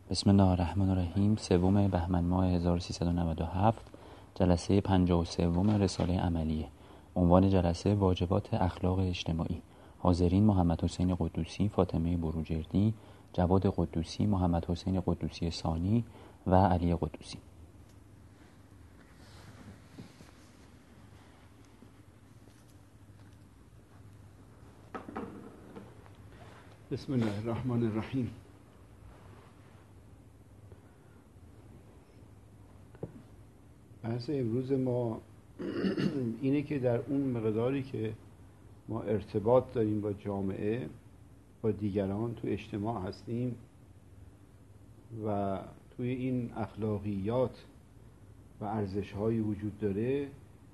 بسم الله الرحمن الرحیم. سوم بهمن ماه 1397، جلسه 53 رساله عملیه. عنوان جلسه واجبات اخلاق اجتماعی. حاضرین: محمد حسین قدوسی، فاطمه بروجردی، جواد قدوسی، محمد حسین قدوسی ثانی و علی قدوسی. بسم الله الرحمن الرحیم. بحث امروز ما اینه که در اون مقداری که ما ارتباط داریم با جامعه، با دیگران، تو اجتماع هستیم و توی این اخلاقیات و ارزش‌هایی وجود داره،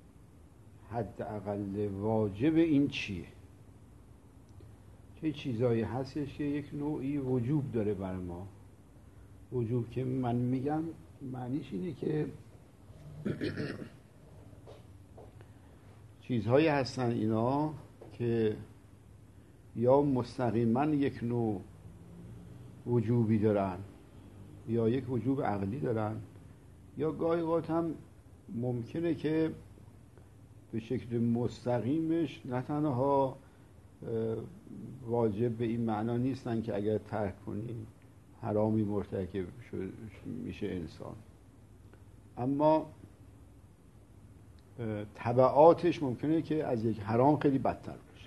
حداقل واجب این چیه؟ چه چیزایی هستش که یک نوعی وجوب داره برای ما. وجوب که من میگم معنیش اینه که چیزهایی هستن اینا که یا مستقیما یک نوع وجوبی دارن یا یک وجوب عقلی دارن، یا گاهی اوقات هم ممکنه که به شکل مستقیمش نه تنها واجب به این معنا نیستن که اگر ترک کنیم حرامی مرتکب میشه انسان، اما تبعاتش ممکنه که از یک حرام خیلی بدتر باشه.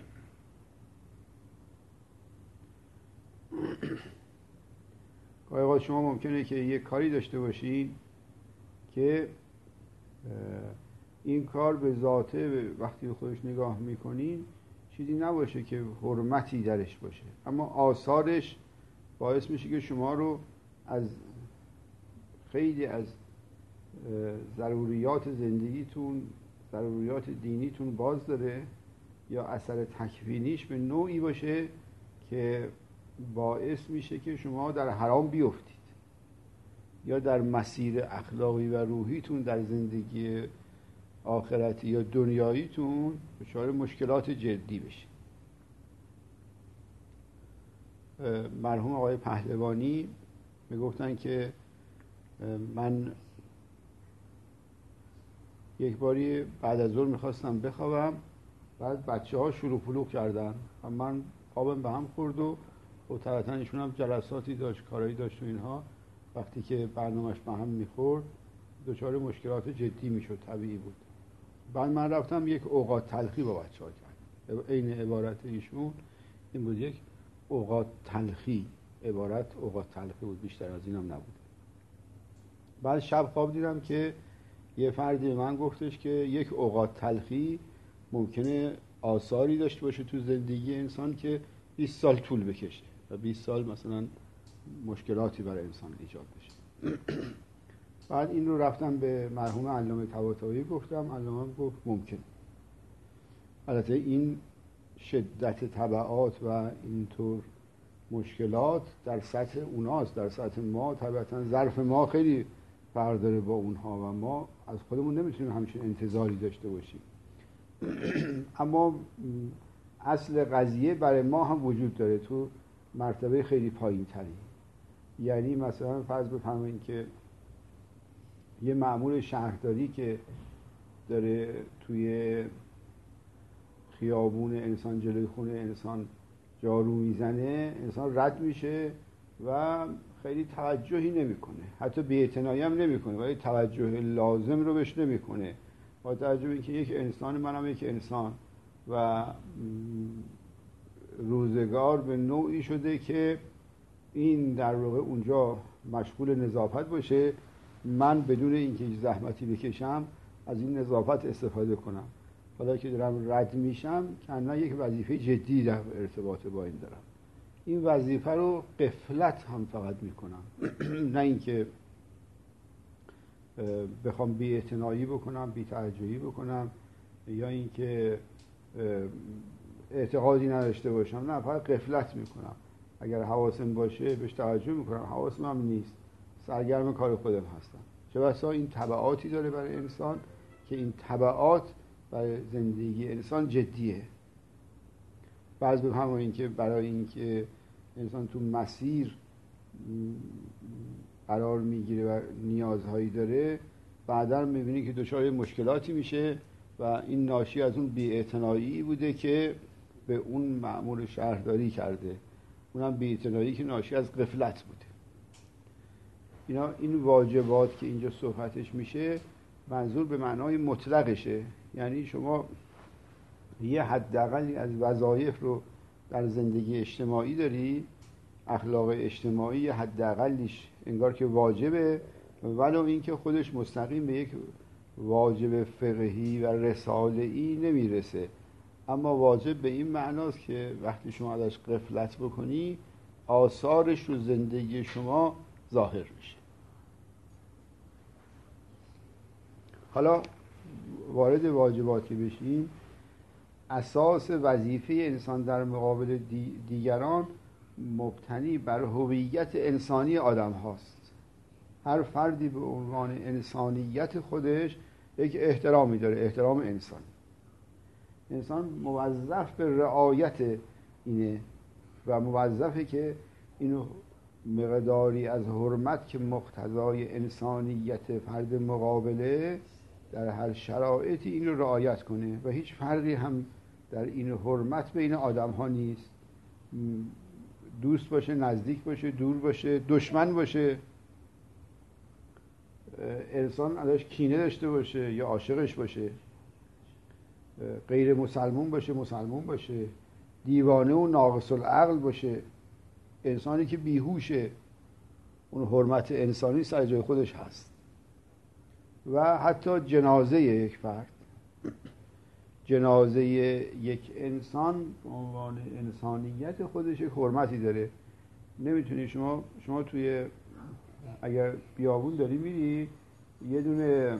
گاهی اوقات شما ممکنه که یک کاری داشته باشید که این کار به ذاته وقتی به خودش نگاه میکنین چیزی نباشه که حرمتی درش باشه، اما آثارش باعث میشه که شما رو از خیلی از ضروریات زندگیتون، ضروریات دینیتون باز داره، یا اثر تکوینیش به نوعی باشه که باعث میشه که شما در حرام بیفتید یا در مسیر اخلاقی و روحیتون در زندگی آخرتی یا دنیاییتون دچار مشکلات جدی بشید. مرحوم آقای پهلوانی میگفتن که من یک باری بعد از ظهر میخواستم بخوابم، بعد بچه ها شلوغ پلوغ کردن و من خوابم به هم خورد و طبعا ایشون هم جلساتی داشت، کارایی داشت و اینها. وقتی که برنامهش به هم میخورد دچار مشکلات جدی میشد، طبیعی بود. بعد من رفتم یک اوقات تلخی با بچه ها کردم. عین عبارت ایشون این بود، یک اوقات تلخی، عبارت اوقات تلخی بود، بیشتر از اینم نبود. بعد شب خواب دیدم که یه فردی به من گفتش که یک اوقات تلخی ممکنه آثاری داشته باشه تو زندگی انسان که 20 سال طول بکشه و 20 سال مثلا مشکلاتی برای انسان ایجاد بشه. بعد این رو رفتم به مرحوم علامه طباطبایی گفتم، علامه گفت ممکن. البته این شدت تبعات و اینطور مشکلات در سطح اوناست، در سطح ما طبعا ظرف ما خیلی فرق داره با اونها و ما از خودمون نمیتونیم همچین انتظاری داشته باشیم. اما اصل قضیه برای ما هم وجود داره تو مرتبه خیلی پایین تری. یعنی مثلا فرض بفرمایید که یه مأمور شهرداری که داره توی خیابون انسان جلوی خونه انسان جارو میزنه، انسان رد میشه و خیلی توجهی نمیکنه، حتی بی‌اعتنایی هم نمیکنه، ولی توجه لازم رو بهش نمیکنه، با توجه به اینکه یک انسان، منم یک انسان و روزگار به نوعی شده که این در واقع اونجا مشغول نظافت باشه، من بدون اینکه زحمتی بکشم از این نظافت استفاده کنم. حالا که دارم رد میشم کنه یک وظیفه جدی در ارتباط با این دارم. این وظیفه رو غفلت هم فقط میکنم، نه اینکه بخوام بی‌اعتنایی بکنم، بی‌توجهی بکنم، یا اینکه اعتقادی نداشته باشم، نه، فقط غفلت میکنم. اگر حواسم باشه بهش توجه میکنم، حواسم هم نیست، سرگرم کار خودم هستم. چه بسا این تبعاتی داره برای انسان که این تبعات برای زندگی انسان جدیه. بعض به همون این که برای اینکه انسان تو مسیر قرار میگیره و نیازهایی داره، بعدا میبینی که دچار مشکلاتی میشه و این ناشی از اون بی‌اعتنایی بوده که به اون مأمور شهرداری کرده، اونم بی‌اعتنایی که ناشی از غفلت بوده. این واجبات که اینجا صحبتش میشه منظور به معنای مطلقشه، یعنی شما یه حداقلی از وظایف رو در زندگی اجتماعی داری، اخلاق اجتماعی یه حداقلیش انگار که واجبه، ولو اینکه خودش مستقیم به یک واجب فقهی و رساله‌ای نمیرسه، اما واجب به این معناست که وقتی شما ازش غفلت بکنی آثارش رو زندگی شما ظاهر میشه. حالا وارد واجبات که بشیم، اساس وظیفه انسان در مقابل دیگران مبتنی بر هویت انسانی آدم هاست. هر فردی به عنوان انسانیت خودش یک احترامی داره، احترام انسانی. انسان موظف به رعایت اینه و موظفه که اینو مقداری از حرمت که مقتضای انسانیت فرد مقابله در هر شرایطی این رو رعایت کنه و هیچ فرقی هم در این حرمت بین آدم ها نیست. دوست باشه، نزدیک باشه، دور باشه، دشمن باشه، انسان ازش کینه داشته باشه یا عاشقش باشه، غیر مسلمون باشه، مسلمون باشه، دیوانه و ناقص العقل باشه، انسانی که بیهوشه، اون حرمت انسانی سر جای خودش هست. و حتی جنازه یک فرد، جنازه یک انسان به عنوان انسانیت خودش یک حرمتی داره. نمیتونی شما توی اگر بیابون داری میری یه دونه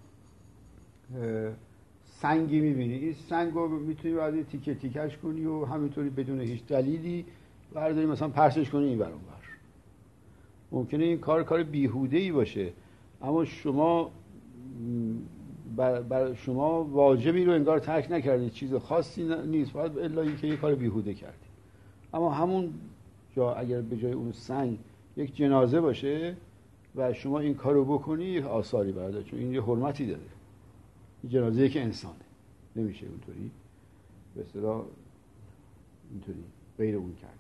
سنگی میبینی، این سنگ رو میتونی بعد تیکه تیکش کنی و همینطوری بدون هیچ دلیلی برداری مثلا پرسش کنی این ور اون ور. ممکنه این کار بیهوده‌ای باشه، اما شما بر شما واجبی رو انگار ترک نکردی، چیز خاصی نیست، باید الا اینکه یه کار بیهوده کردی. اما همون جا اگر به جای اون سنگ یک جنازه باشه و شما این کارو بکنی یک آثاری برده، چون این یه حرمتی داره. این جنازه که انسانه، نمیشه اونطوری به اصطلاح اینطوری غیر اون کرده.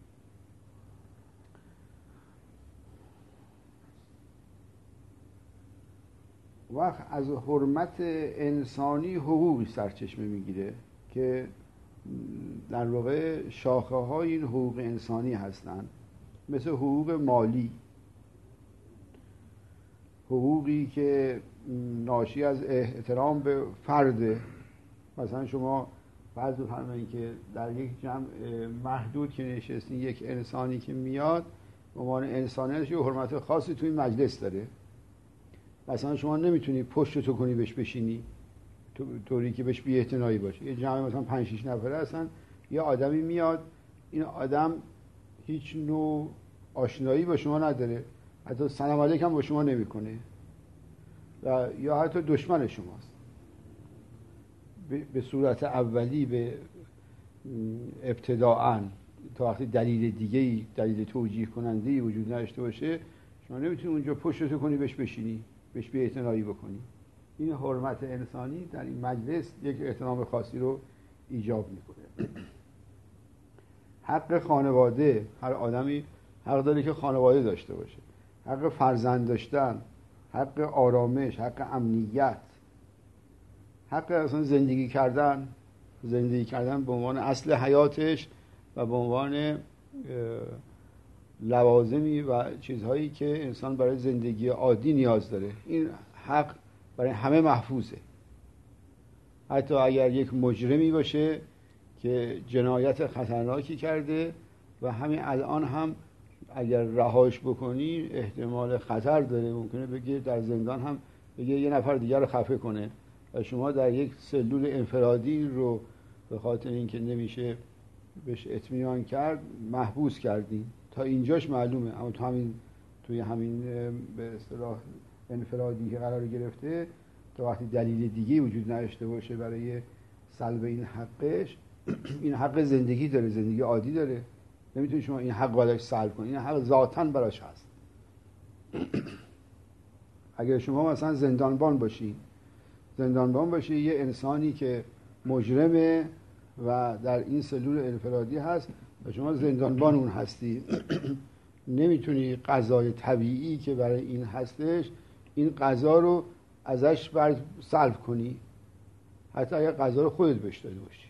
وقت از حرمت انسانی حقوقی سرچشمه میگیره که در واقع شاخه های این حقوق انسانی هستند، مثل حقوق مالی، حقوقی که ناشی از احترام به فرده. مثلا شما فرض بفرمایید که در یک جمع محدود که نشستین، یک انسانی که میاد به عنوان انسانیتش یه حرمت خاصی توی مجلس داره. مثلا شما نمیتونی پشتتو کنی بهش بشینی طوری که بهش بی‌اعتنایی باشه. یه جمع مثلا 5-6 نفره هستن، یه آدمی میاد، این آدم هیچ نوع آشنایی با شما نداره، حتی سلام علیک هم با شما نمیکنه و یا حتی دشمن شماست. به صورت اولی به ابتداءً تا وقتی دلیل توجیه کننده‌ای وجود نداشته باشه، شما نمیتونی اونجا پشتتو کنی بهش بشینی، بهش بی‌اعتنایی بکنی. این حرمت انسانی در این مجلس یک احترام خاصی رو ایجاب میکنه. حق خانواده، هر آدمی حق داره که خانواده داشته باشه، حق فرزند داشتن، حق آرامش، حق امنیت، حق اصلا زندگی کردن به عنوان اصل حیاتش و به عنوان لوازمی و چیزهایی که انسان برای زندگی عادی نیاز داره. این حق برای همه محفوظه. حتی اگر یک مجرمی باشه که جنایت خطرناکی کرده و همین الان هم اگر رهاش بکنی احتمال خطر داره، ممکنه بگه در زندان هم بگه یه نفر دیگر رو خفه کنه و شما در یک سلول انفرادی رو به خاطر اینکه نمیشه بهش اطمینان کرد محبوس کردین. تا اینجاش معلومه، اما توی همین به اصطلاح انفرادی که قرار گرفته، تا وقتی دلیل دیگه وجود نداشته باشه برای سلب این حقش، این حق زندگی داره، زندگی عادی داره، نمیتونی شما این حق ازش سلب کنی. این حق ذاتاً براش هست. اگر شما مثلا زندانبان باشی یه انسانی که مجرمه و در این سلول انفرادی هست و شما زندانبان اون هستی، نمیتونی غذای طبیعی که برای این هستش این غذا رو ازش سلب کنی، حتی اگر غذا رو خودت بهش داده باشی،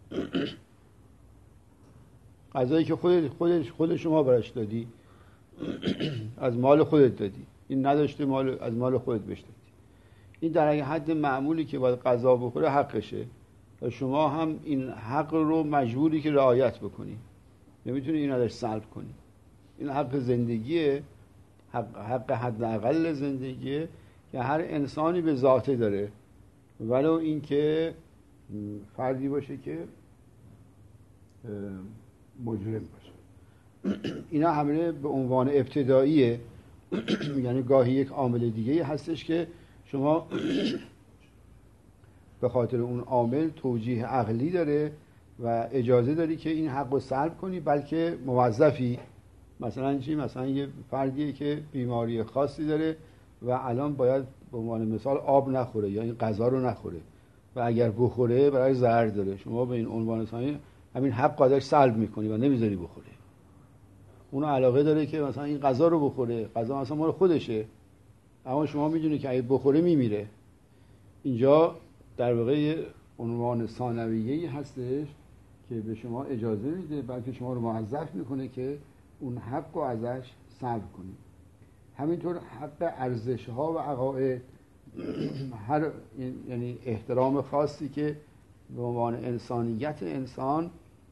غذایی که خود شما براش دادی، از مال خودت دادی، این نداشته از مال خودت بهش دادی، این در این حد معمولی که باید غذا بخوره حقشه و شما هم این حق رو مجبوری که رعایت بکنی، نمیتونی این ازش سلب کنی. این حق زندگیه، حق حداقل زندگیه که هر انسانی به ذاته داره، ولو این که فردی باشه که مجرم باشه. اینا همه به عنوان ابتداییه. یعنی گاهی یک عامل دیگه هستش که شما به خاطر اون عامل توجیه عقلی داره و اجازه داری که این حق رو سلب کنی، بلکه موظفی. مثلا چی؟ مثلا یه فردیه که بیماری خاصی داره و الان باید به عنوان مثال آب نخوره یا این غذا رو نخوره و اگر بخوره برای ضرر داره، شما به این عنوان ثانی همین حق ازش سلب میکنی و نمیذاری بخوره. اون علاقه داره که مثلا این غذا رو بخوره، غذا مثلا مال خودشه، اما شما میدونی که اگه بخوره میمیره. اینجا در واقع عنوان ثانویه‌ای هستش که به شما اجازه میده، بلکه شما رو موظف میکنه که اون حق رو ازش سلب کنید. همینطور حق ارزش‌ها و عقاید، هر یعنی احترام خاصی که به عنوان انسانیت انسان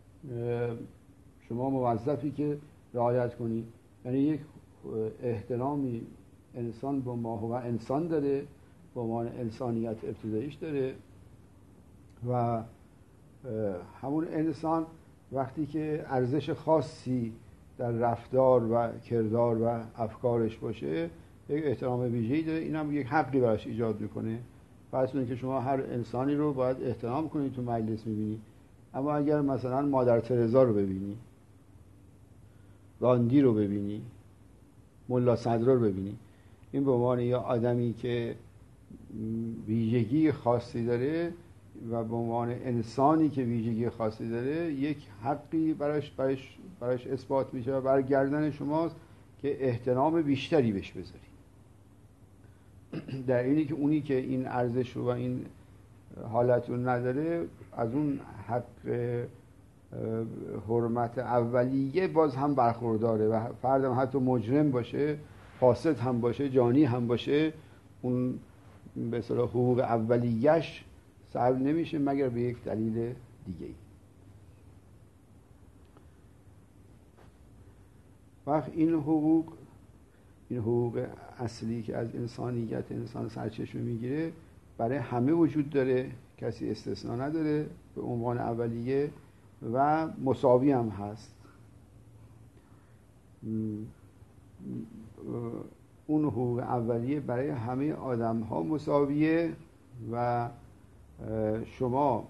شما موظفی که رعایت کنید. یعنی یک احترامی انسان به ما و انسان داره، به عنوان انسانیت ابتداییش داره و همون انسان وقتی که ارزش خاصی در رفتار و کردار و افکارش باشه یک احترام ویژه‌ای داره، این هم یک حقی براش ایجاد میکنه. فرض کنید که شما هر انسانی رو باید احترام کنید تو مجلس میبینی، اما اگر مثلا مادر ترزا رو ببینی، گاندی رو ببینی، ملا صدرا رو ببینی، این به عنوان یه آدمی که ویژگی خاصی داره و به عنوان انسانی که ویژگی خاصی داره یک حقی براش اثبات میشه و برگردن شماست که احترام بیشتری بهش بذاری، در اینی که اونی که این ارزش رو و این حالت رو نداره از اون حق حرمت اولیه باز هم برخورداره و فردم حتی مجرم باشه، فاسد هم باشه، جانی هم باشه، اون به اصطلاح حقوق اولیه‌اش سلب نمیشه مگر به یک دلیل دیگه ای. وقت این حقوق اصلی که از انسانیت انسان سرچشمه میگیره برای همه وجود داره، کسی استثنا نداره، به عنوان اولیه و مساوی هم هست. اون حقوق اولیه برای همه آدم ها مساویه و شما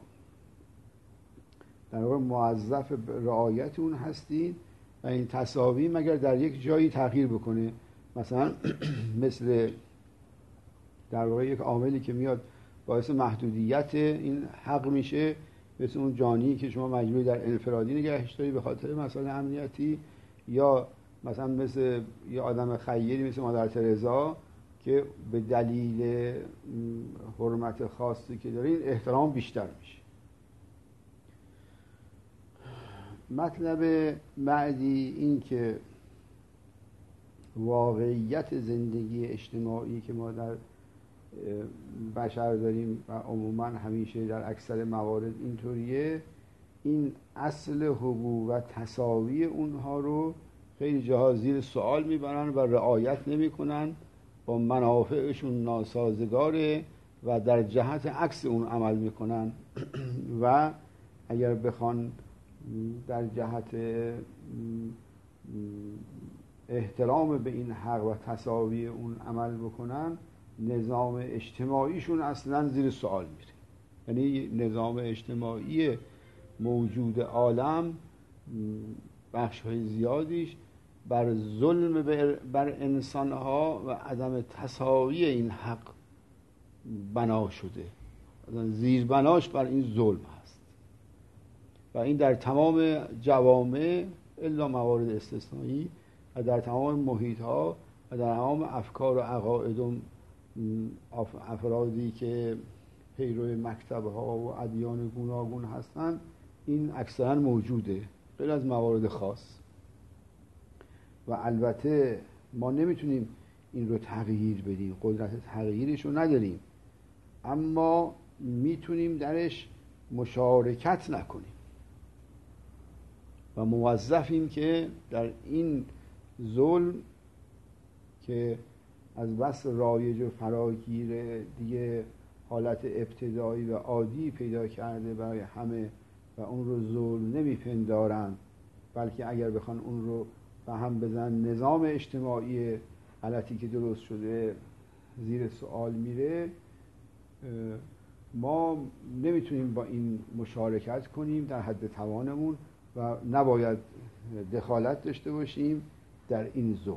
در واقع موظف رعایت اون هستید و این تساوی مگر در یک جایی تغییر بکنه، مثلا مثل در واقع یک عاملی که میاد باعث محدودیت این حق میشه، مثل اون جانی که شما مجبوری در انفرادی نگهش داری به خاطر مسائل امنیتی، یا مثلا مثل یه آدم خیری مثل مادر ترزا که به دلیل حرمت خاصی که داره این احترام بیشتر میشه. مطلب بعدی این که واقعیت زندگی اجتماعی که ما در بشر داریم و عموما همیشه در اکثر موارد اینطوریه، این اصل حقوق و تساوی اونها رو خیلی جاها زیر سوال میبرن و رعایت نمیکنن، با منافعشون ناسازگاره و در جهت عکس اون عمل میکنن و اگر بخوان در جهت احترام به این حق و تساوی اون عمل بکنن، نظام اجتماعیشون اصلا زیر سوال میره. یعنی نظام اجتماعی موجود عالم بخش‌های زیادیش بر ظلم بر انسانها و عدم تساوی این حق بنا شده، زیر بناش بر این ظلم هست و این در تمام جوامع الا موارد استثنایی و در تمام محیط ها و در تمام افکار و عقاید و افرادی که پیرو مکتب ها و ادیان گوناگون هستند این اکثرا موجوده، غیر از موارد خاص. و البته ما نمیتونیم این رو تغییر بدیم، قدرت تغییرش رو نداریم، اما میتونیم درش مشارکت نکنیم و موظفیم که در این ظلم که از بس رایج و فراگیر دیگه حالت ابتدایی و عادی پیدا کرده برای همه و اون رو ظلم نمیپندارن، بلکه اگر بخوان اون رو به هم بزن نظام اجتماعی غلطی که درست شده زیر سوال میره، ما نمیتونیم با این مشارکت کنیم در حد توانمون و نباید دخالت داشته باشیم در این ظلم.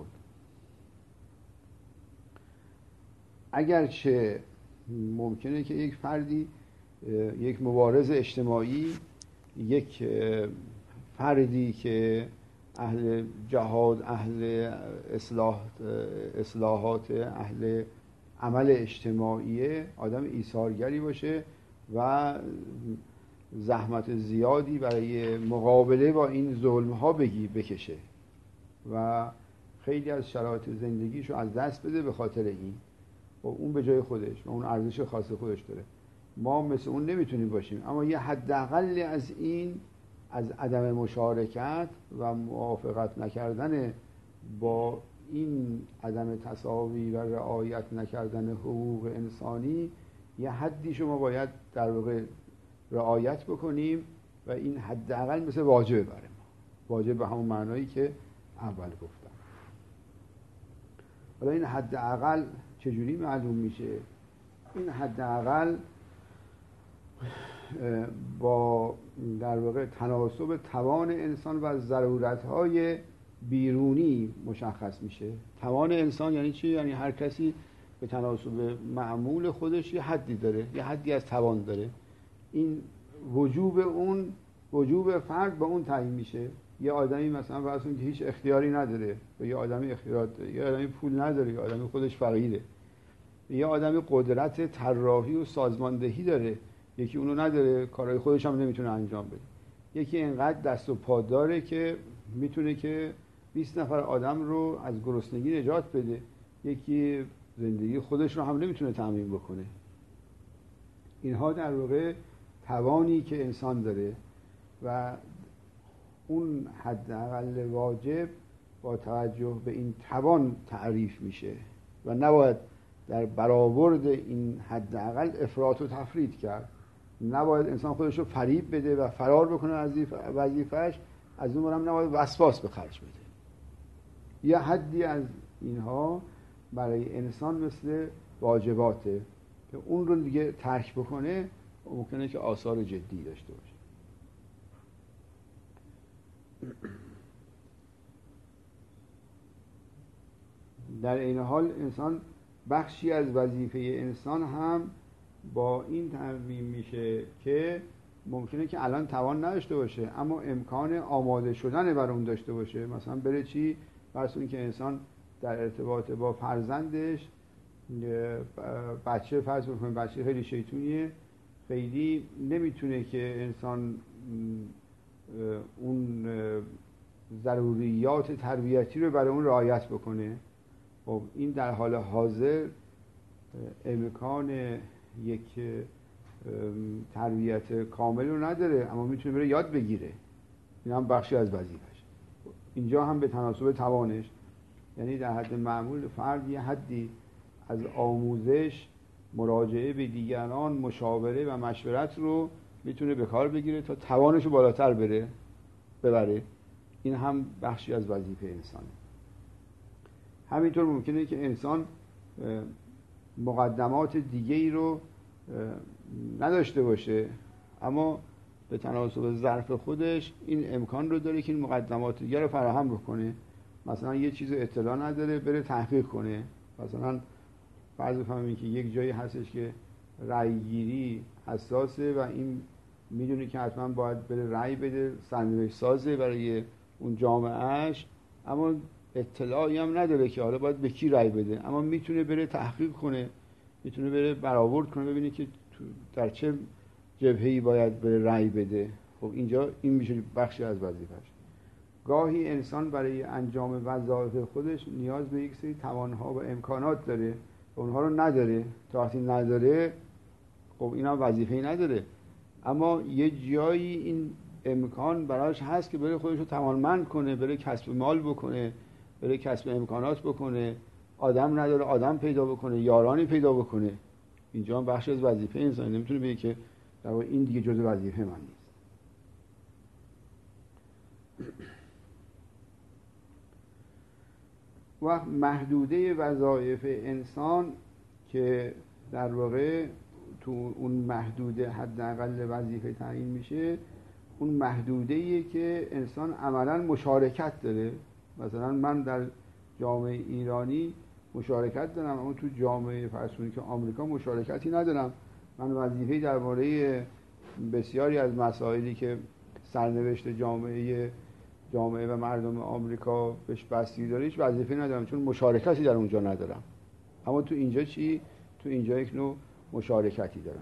اگرچه ممکنه که یک فردی، یک مبارز اجتماعی، یک فردی که اهل جهاد، اهل اصلاحات، اهل عمل اجتماعی، آدم ایثارگری باشه و زحمت زیادی برای مقابله با این ظلم ها بکشه و خیلی از شرایط زندگیشو از دست بده به خاطر این، و اون به جای خودش و اون ارزش خاص خودش داره. ما مثل اون نمیتونیم باشیم، اما یه حداقل از این، از عدم مشارکت و موافقت نکردن با این عدم تساوی و رعایت نکردن حقوق انسانی، یه حدی شما باید در واقع رعایت بکنیم و این حداقل مثل واجبه برای ما، واجب به همون معنایی که اول گفتم. حالا این حداقل چجوری معلوم میشه؟ این حداقل با در واقع تناسب توان انسان و ضرورت‌های بیرونی مشخص میشه. توان انسان یعنی چی؟ یعنی هر کسی به تناسب معمول خودش یه حدی داره، یه حدی از توان داره. این وجوب فرد با اون تعیین میشه. یه آدمی مثلا فرض کنید که هیچ اختیاری نداره و یه آدمی اختیار داره، یه آدمی پول نداره، یه آدمی خودش فقیره، یه آدمی قدرت طراحی و سازماندهی داره، یکی اونو نداره، کارهای خودش هم نمیتونه انجام بده. یکی اینقدر دست و پا داره که میتونه که 20 نفر آدم رو از گرسنگی نجات بده، یکی زندگی خودش رو هم نمیتونه تامین بکنه. اینها در واقع توانی که انسان داره و اون حداقل واجب با توجه به این توان تعریف میشه و نباید در برآورد این حداقل افراط و تفرید کرد. نباید انسان خودش رو فریب بده و فرار بکنه از وظیفه‌اش، از اون برم نباید وسواس به خرج بده. یه حدی از اینها برای انسان مثل واجباته که اون رو دیگه ترک بکنه ممکنه که آثار جدی داشته باشه. در این حال انسان بخشی از وظیفه انسان هم با این تنظیم میشه که ممکنه که الان توان نداشته باشه اما امکان آماده شدن بر اون داشته باشه. مثلا بره چی؟ فرض کنید که انسان در ارتباط با فرزندش، بچه فرض کنید بچه خیلی شیطونیه، خیلی نمیتونه که انسان اون ضروریات تربیتی رو برای اون رعایت بکنه. خب این در حال حاضر امکان یک تربیت کامل رو نداره، اما میتونه بره یاد بگیره. این هم بخشی از وظیفه‌اش. اینجا هم به تناسب توانش، یعنی در حد معمول فرد یه حدی از آموزش، مراجعه به دیگران، مشاوره و مشورت رو میتونه به کار بگیره تا توانش رو بالاتر ببره. این هم بخشی از وظیفه انسانه. همینطور ممکنه که انسان مقدمات دیگه‌ای رو نداشته باشه اما به تناسب ظرف خودش این امکان رو داره که این مقدمات دیگه رو فراهم بکنه. مثلا یه چیز اطلاع نداره بره تحقیق کنه. مثلا فرض بفرمایید که یک جایی هستش که رأی گیری حساسه و این میدونه که حتما باید بره رأی بده، سرنوشت سازه برای اون جامعهش، اما اطلاعی هم نداره که حالا باید به کی رأی بده، اما میتونه بره تحقیق کنه، میتونه بره برآورد کنه ببینه که در چه جبهه‌ای باید بره رأی بده. خب اینجا این میشه بخشی از وظیفه‌اش. گاهی انسان برای انجام وظایف خودش نیاز به یک سری توانها و امکانات داره و اونها رو نداره. تا وقتی نداره خب اینا وظیفه‌ای نداره، اما یه جایی این امکان براش هست که بره خودش رو توانمند کنه، بره کسب مال بکنه، بره کسب امکانات بکنه. آدم نداره آدم پیدا بکنه، یارانی پیدا بکنه. اینجا هم بخش از وظیفه انسان. نمیتونه بگه که در واقع این دیگه جزء وظیفه من نیست. و محدوده وظایف انسان که در واقع تو اون محدوده حداقل وظیفه تعیین میشه، اون محدوده‌ایه که انسان عملاً مشارکت داره. مثلا من در جامعه ایرانی مشارکت دارم، اما تو جامعه فرسونی که آمریکا مشارکتی ندارم. من وظیفه‌ای درباره بسیاری از مسائلی که سرنوشت جامعه و مردم آمریکا بهش بستگی داره هیچ وظیفه‌ای ندارم، چون مشارکتی در اونجا ندارم. اما تو اینجا چی؟ تو اینجا یک نوع مشارکتی دارم.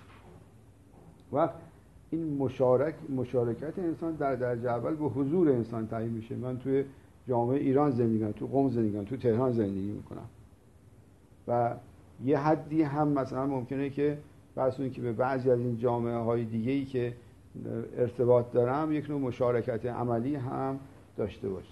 و این مشارکت انسان در درجه اول به حضور انسان تعیین میشه. من توی جامعه ایران زندگی میکنم، تو قم زندگی میکنم، تو تهران زندگی میکنم و یه حدی هم مثلا ممکنه که فرض که به بعضی از این جامعه های دیگه‌ای که ارتباط دارم یک نوع مشارکت عملی هم داشته باشم.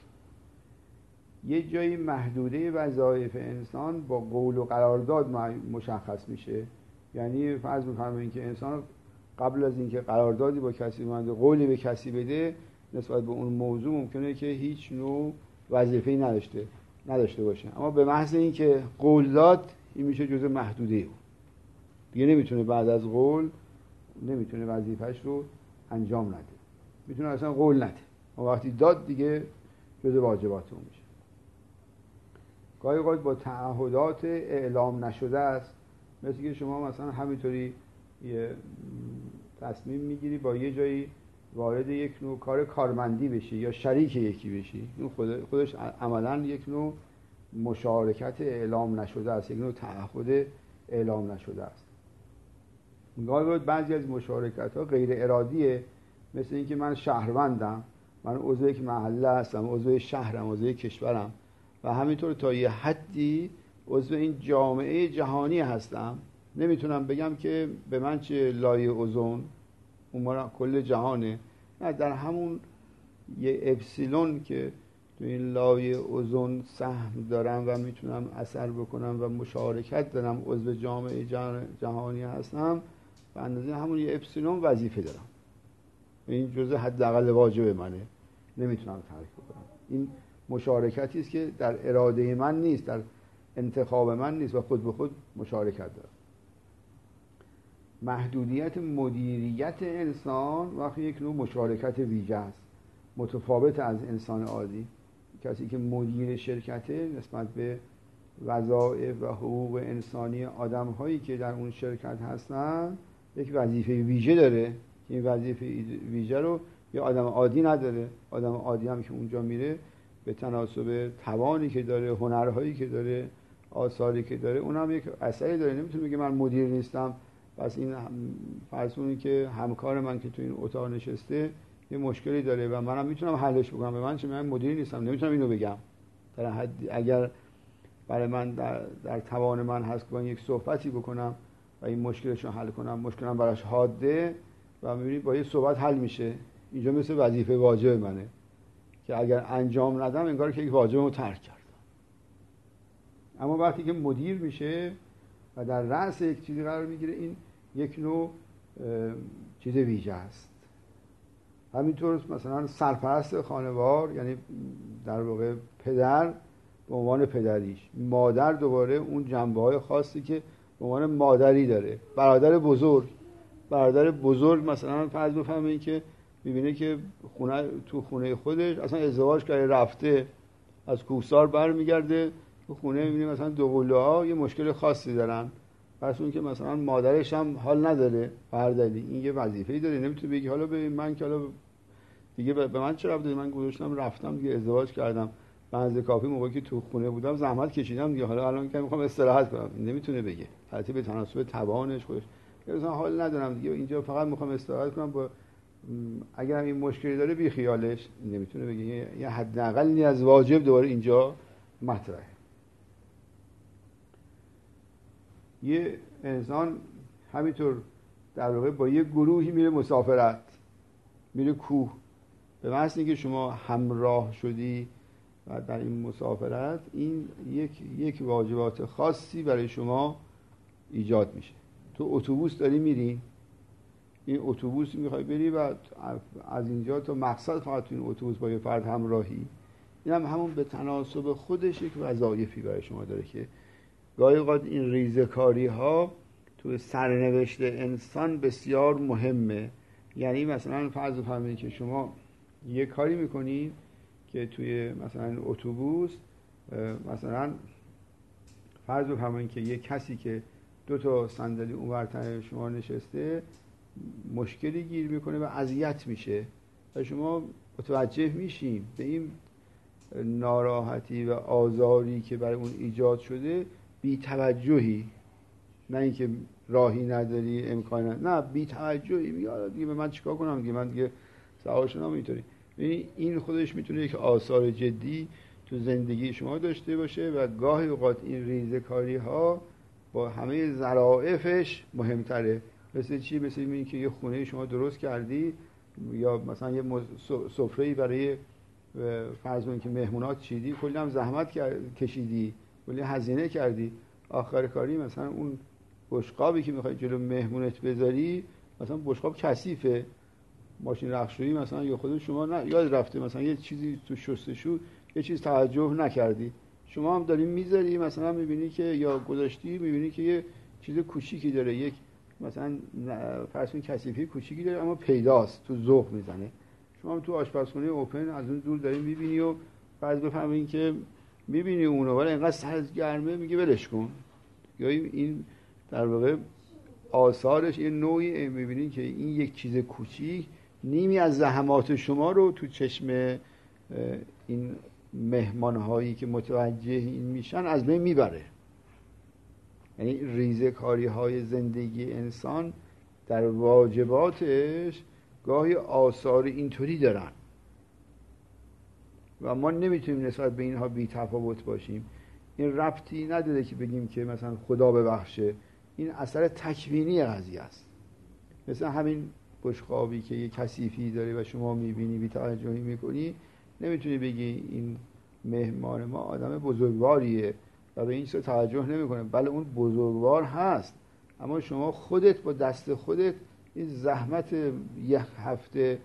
یه جایی محدوده وظایف انسان با قول و قرارداد مشخص میشه. یعنی فرض می‌کنم که انسان قبل از اینکه قراردادی با کسی بنده، قولی به کسی بده نسبت به اون موضوع ممکنه که هیچ نوع وظیفه‌ای نداشته باشه، اما به محض اینکه قول داد این میشه جزء محدوده. دیگه نمیتونه بعد از قول نمیتونه وظیفه‌اش رو انجام نده، میتونه اصلا قول نده، اما وقتی داد دیگه جزء واجبات اون میشه. گاهی اوقات با تعهدات اعلام نشده است، مثل که شما مثلا همینطوری یه تصمیم میگیری با یه جایی وارد یک نوع کار کارمندی بشی یا شریک یکی بشی، این خودش عملاً یک نوع مشارکت اعلام نشده است، یک نوع تعهد اعلام نشده است. گاهی اوقات بعضی از مشارکت‌ها غیر ارادیه، مثل اینکه من شهروندم، من عضو یک محله هستم، عضو شهرم، عضو کشورم و همینطور تا یه حدی عضو این جامعه جهانی هستم. نمیتونم بگم که به من چه لایه اوزون، اون کل جهانه، نه، در همون یه اپسیلون که تو این لایه اوزون سهم دارم و میتونم اثر بکنم و مشارکت دارم، عضو جامعه جهانی هستم، به اندازه همون یه اپسیلون وظیفه دارم. این جزء حداقل واجب منه، نمیتونم ترک بکنم. این مشارکتی است که در اراده من نیست، در انتخاب من نیست و خود به خود مشارکت داره. محدودیت مدیریت انسان وقتی یک نوع مشارکت ویژه است، متفاوت از انسان عادی. کسی که مدیر شرکته نسبت به وظایف و حقوق انسانی آدم هایی که در اون شرکت هستن یک وظیفه ویژه داره. این وظیفه ویژه رو یه آدم عادی نداره. آدم عادی هم که اونجا میره به تناسب توانی که داره، هنرهایی که داره، آثاری که داره، اونم یک اثری داره. نمیتونه بگه من مدیر نیستم، پس این فرضونی که همکار من که تو این اتاق نشسته یه مشکلی داره و منم میتونم حلش بکنم، به من چه، من مدیر نیستم، نمیتونم اینو بگم. در حد اگر برای من در توان من هست که من یک صحبتی بکنم و این مشکلش رو حل کنم، مشکلم براش حاده و میبینید با یه صحبت حل میشه، اینجا مثل وظیفه واجب منه که اگر انجام ندم انگار که یک واجبمو ترک کردم. اما وقتی که مدیر میشه و در رأس یک چیزی قرار میگیره، این یک نوع چیز ویژه است. همینطور مثلا سرپرست خانوار، یعنی در واقع پدر به عنوان پدریش، مادر دوباره اون جنبه‌های خاصی که به عنوان مادری داره. برادر بزرگ مثلا فرض بفرمایید که میبینه که تو خونه خودش اصلا ازدواج کرده رفته از کوهسار برمیگرده تو خونه میبینی مثلا دو قلوها یه مشکل خاصی دارن، پس اون که مثلا مادرش هم حال نداره بردلی، این یه وظیفه‌ای داره، نمیتونه بگی حالا ببین من که حالا دیگه به من چه ربطی، من گذاشتم رفتم دیگه ازدواج کردم، بنز کافی موقعی که تو خونه بودم زحمت کشیدم دیگه، حالا الان که میخوام استراحت کنم. نمیتونه بگه البته به تناسب توانش خودش، مثلا حال ندارم دیگه اینجا فقط میخوام استراحت کنم، با اگر هم این مشکلی داره بی خیالش، نمیتونه بگه. یه حداقلی از واجب دوباره اینجا مطرحه. یه انسان همینطور در واقع با یه گروهی میره مسافرت، میره کوه، به محض اینکه شما همراه شدی و در این مسافرت، این یک واجبات خاصی برای شما ایجاد میشه. تو اتوبوس داری میری، این اتوبوس میخوای بری و از اینجا تا مقصد فقط تو این اتوبوس با یه فرد همراهی، این هم همون به تناسب خودش یک وظایفی برای شما داره که گاهی اوقات این ریزه‌کاری ها تو سرنوشت انسان بسیار مهمه. یعنی مثلا فرض بفرمایید که شما یه کاری میکنی که توی مثلا اتوبوس، مثلا فرض بفرمایید که یه کسی که دو تا صندلی اونورتر شما نشسته مشکلی گیر میکنه و اذیت میشه و شما متوجه میشیم به این ناراحتی و آزاری که برای اون ایجاد شده، بی توجهی، نه اینکه راهی نداری امکان نه، بی توجهی میگه دیگه به من چیکار کنم دیگه، من دیگه سوار شدم اینطوری. این خودش میتونه یک آثار جدی تو زندگی شما داشته باشه و گاهی اوقات این ریزه‌کاری ها با همه ظرافش مهمتره. مثل چی؟ مثل این که یه خونه شما درست کردی یا مثلا یه سفره‌ای برای فرض کن که مهمونات چیدی، کلی هم زحمت کشیدی، کلی هزینه کردی، آخر کاری مثلا اون بشقابی که میخوای جلو مهمونت بذاری، مثلا بشقاب کثیفه، ماشین رختشویی مثلا یا خود شما نه یاد رفته مثلا یه چیزی تو شستشو یه چیز توجه نکردی، شما هم داری میذاری مثلا میبینی که یا گذاشتی میبینی که یه چیز کوچیکی داره، یک مثلا فرض کن کثیفی کوچیکی داره اما پیداست، تو ذوق میزنه. شما هم تو آشپزخونه اوپن از اون دور داری میبینی و فرض بفهمین که میبینی اونو ولی اینقدر سرت گرمه میگه ولش کن. یا این در واقع آثارش یه نوعی میبینین که این یک چیز کوچیک نیمی از زحمات شما رو تو چشم این مهمانهایی که متوجه این میشن از بین میبره. یعنی ریزه‌کاری های زندگی انسان در واجباتش گاهی آثار اینطوری دارن و ما نمیتونیم نسبت به اینها بی تفاوت باشیم. این ربطی نداره که بگیم که مثلا خدا ببخشه، این اثر تکوینی قضیه است. مثلا همین بشقابی که یه کثیفی داره و شما میبینی بی توجهی میکنی، نمیتونی بگی این مهمان ما آدم بزرگواریه و به این چیز توجه نمیکنه. بله اون بزرگوار هست، اما شما خودت با دست خودت این زحمت یک هفته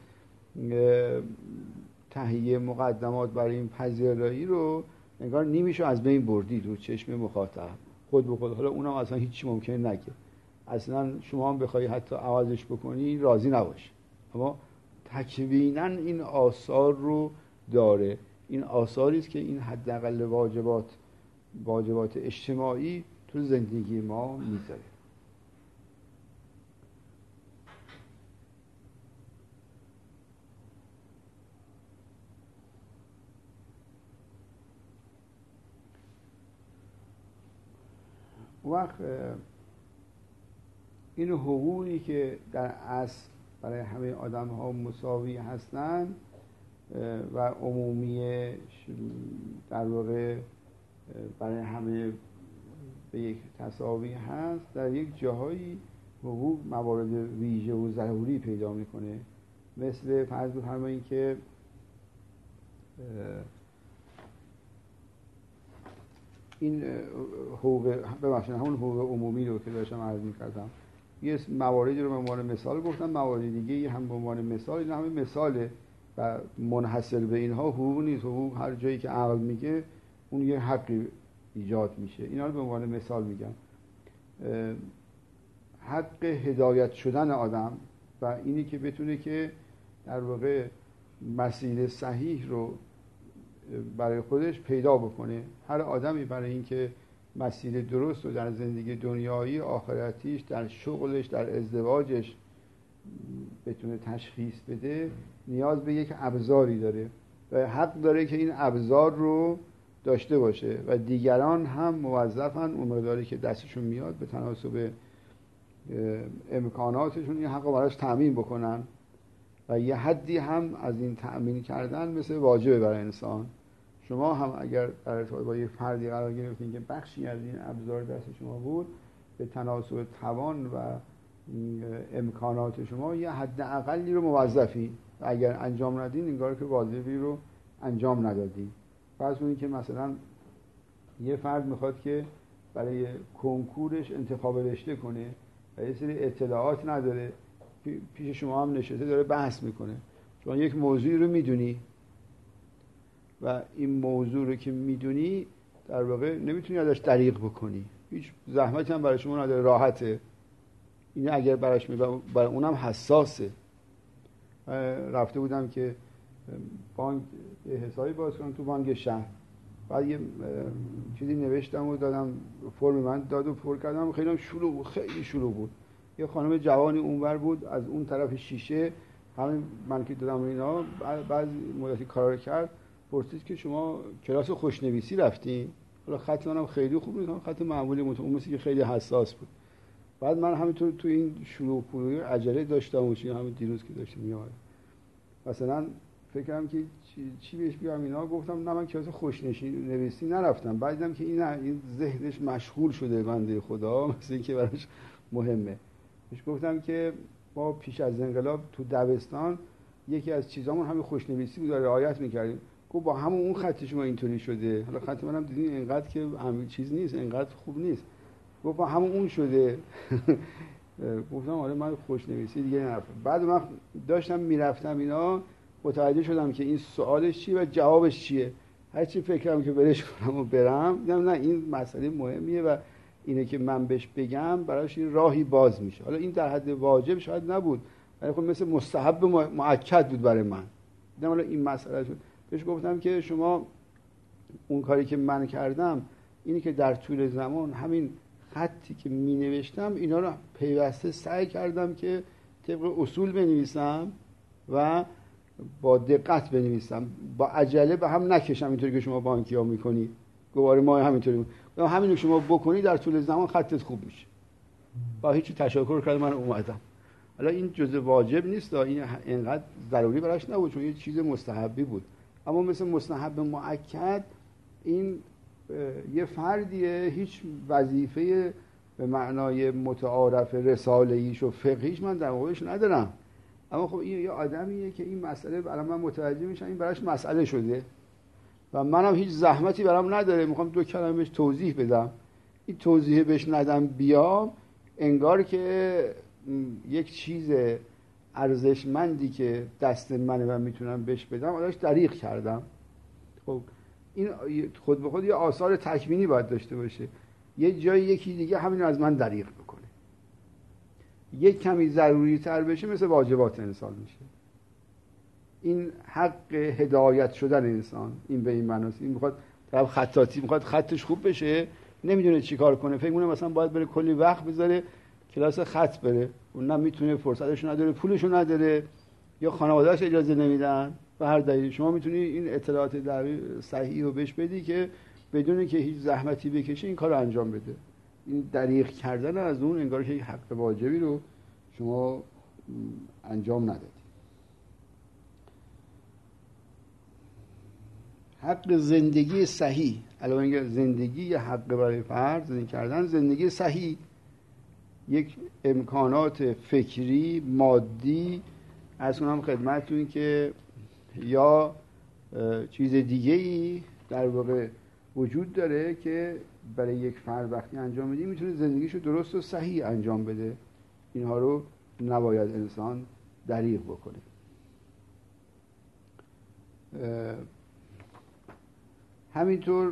تهیه مقدمات برای این پذیرایی رو انگار نیمیشو از بین بردی رو چشم مخاطب خود به خود. حالا اونم اصلا هیچی ممکنه نگه، اصلا شما هم بخوای حتی عوضش بکنی راضی نباشی، اما تکویناً این آثار رو داره. این آثاری است که این حداقل واجبات اجتماعی تو زندگی ما میذاره. وقت این حقوقی که در اصل برای همه آدم ها مساوی هستند و عمومی در واقع برای همه به یک تساوی هست، در یک جاهایی حقوق موارد ویژه و ضروری پیدا میکنه. مثل فرض بفرمایید که این حقوق همون حقوق عمومی رو که داشتم عرض می‌کردم، یه مواردی رو به عنوان مثال گفتم، موارد دیگه هم به عنوان مثال، این همه مثاله و منحصر به اینها حقوق نیست. حقوق هر جایی که عقل میگه اون یه حقی ایجاد میشه. اینا رو به عنوان مثال میگم. حق هدایت شدن آدم و اینی که بتونه که در واقع مسیر صحیح رو برای خودش پیدا بکنه. هر آدمی برای اینکه مسیر درست رو در زندگی دنیایی آخرتیش، در شغلش، در ازدواجش بتونه تشخیص بده، نیاز به یک ابزاری داره و حق داره که این ابزار رو داشته باشه و دیگران هم موظفن اون مقداری که دستشون میاد به تناسب امکاناتشون این حق رو براش تأمین بکنن و یه حدی هم از این تأمین کردن مثل واجبه برای انسان. شما هم اگر در ارتباط با یه فردی قرار گرفتین که بخشی از این ابزار دست شما بود، به تناسب توان و امکانات شما یه حد اقلی رو موظفی و اگر انجام ندین انگار که واجبی رو انجام ندادین. فرض کنید که مثلا یه فرد میخواد که برای کنکورش انتخاب رشته کنه و یه سری اطلاعات نداره، پیش شما هم نشسته داره بحث میکنه. شما یک موضوعی رو میدونی و این موضوع رو که میدونی در واقع نمیتونی ازش دریغ بکنی، هیچ زحمتی هم برای شما نداره، راحته. این اگر براش برای اونم حساسه. رفته بودم که بانک حسابی باز کنم تو بانک شهر، بعد یه چیزی نوشتم و دادم، فرم من داد و پر کردم، خیلی شلوغ بود. یه خانم جوانی اونور بود از اون طرف شیشه، همین من که دادم اینا، بعد مدتی کار کرد، پرسید که شما کلاس خوشنویسی رفتین؟ حالا خط منم خیلی خوب نیست، خط معمولی بود، اون مثل که خیلی حساس بود. بعد من همینطور تو این شلوغ پلوغی عجله داشتم و همین دیروز که داشتم میاد مثلا فکر کردم که چی بهش بگم اینا، گفتم نه من کلاس خوشنویسی نرفتم. بعد دیدم که این ذهنش مشغول شده بنده خدا، مثل اینکه براش مهمه. بهش گفتم که ما پیش از انقلاب تو دبستان یکی از چیزامون همین خوشنویسی بود، رعایت می‌کردیم. گفت با همون اون خط شما اینطوری شده، حالا خط منم دیدین اینقدر که همین چیز نیست، اینقدر خوب نیست. گفت با همون اون شده. گفتم آره من خوشنویسی دیگه نرفتم. بعد من داشتم میرفتم اینا متوجه شدم که این سوالش چیه و جوابش چیه. هر چی فکر کردم که برش کنم و برم، دیدم نه این مسئله مهمیه و اینه که من بهش بگم براش این راهی باز میشه. حالا این در حد واجب شاید نبود، ولی خب مثل مستحب مؤکد بود برای من. دیدم حالا این مسئله شد. بهش گفتم که شما اون کاری که من کردم اینی که در طول زمان همین خطی که می نوشتم اینا رو پیوسته سعی کردم که طبق اصول بنویسم و با دقت بنویسم، با عجله به هم نکشم اینطوری که شما بانکی ها میکنید. گواره ما همینطوری همین رو شما بکنید در طول زمان خطت خوب میشه. با هیچ تشکر کردم من اومدم. حالا این جزء واجب نیست، این اینقدر ضروری براش نبود چون یه چیز مستحبی بود، اما مثل مستحب مؤکد این یه فردیه، هیچ وظیفه به معنای متعارف رساله‌ایش و فقهیش من در واقعش ندارم، اما خب این یه آدمیه که این مسئله برای من متوجه میشن این براش مسئله شده و منم هیچ زحمتی برام نداره، میخوام دو کلمه بهش توضیح بدم. این توضیح بهش ندم بیام انگار که یک چیز ارزشمندی که دست منه و میتونم بهش بدم ازش دریغ کردم. خب این خود به خود یه آثار تکوینی باید داشته باشه. یه جایی یکی دیگه همین از من دریغ بکنه، یک کمی ضروری تر بشه مثل واجبات انسان میشه. این حق هدایت شدن انسان این به این معناست. این میخواد طرف خطاطی میخواد خطش خوب بشه، نمیدونه چی کار کنه، فکر میکنه مثلا باید بره کلی وقت بذاره کلاس خط بره، اون هم میتونه، فرصتشو نداره، پولشو نداره، یا خانواده‌اش اجازه نمیدن و هر دلیلی. شما میتونی این اطلاعات صحیح رو بهش بدی که بدون که هیچ زحمتی بکشه این کار رو انجام بده. این دریغ کردن از اون انگار که یک حق واجبی رو شما انجام ندادی. حق زندگی صحیح، علاوه اینکه زندگی یه حق برای فرد زندگی کردن، زندگی صحیح یک امکانات فکری مادی از اونم خدمتتون که یا چیز دیگه‌ای در واقع وجود داره که برای یک فرد وقتی انجام بدی میتونه زندگیشو درست و صحیح انجام بده. اینها رو نباید انسان دریغ بکنه. همینطور